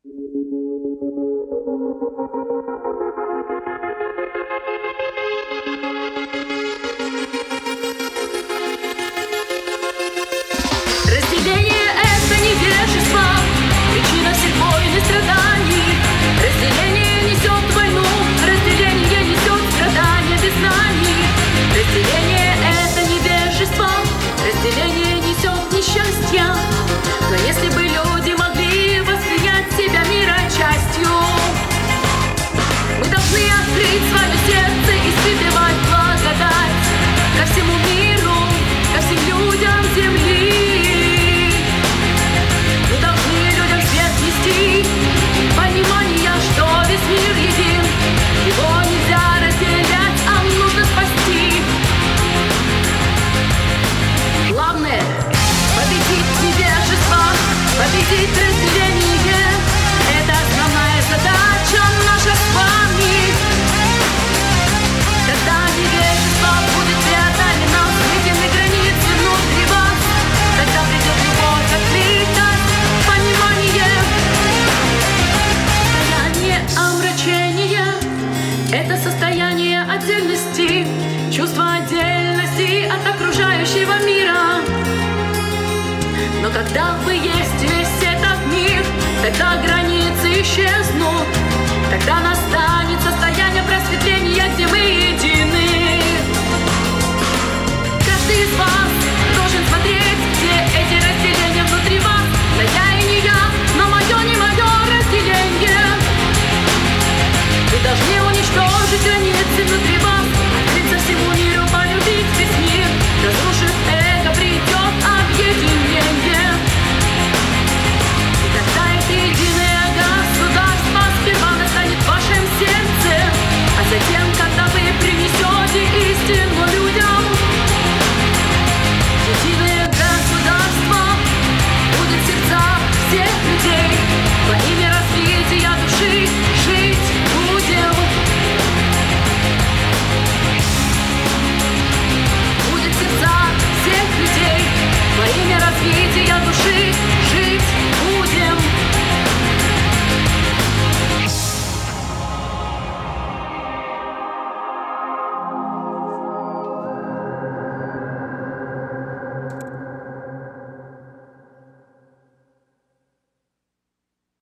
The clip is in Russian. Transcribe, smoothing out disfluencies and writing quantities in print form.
Разделение — это невежество, причина всех войн и страданий. Разделение несет войну, разделение несет страдания без знаний. Разделение — это невежество, разделение несет несчастье. Но если бы люди могли воспринять себя мира частью, мы должны открыть свое сердце и испытывать благодать ко всему миру, ко всем людям земли. Мы должны людям свет нести, понимание, что весь мир един. Его нельзя разделять, а нужно спасти. Главное — победить невежество, победить разделение. Это основная задача наша с вами. Когда невежество будет преодолено, видимы границы внутри вас, тогда придет любовь, открытость, понимание. Состояние омрачения — это состояние отдельности, чувство отдельности от окружающего мира. Но когда вы есть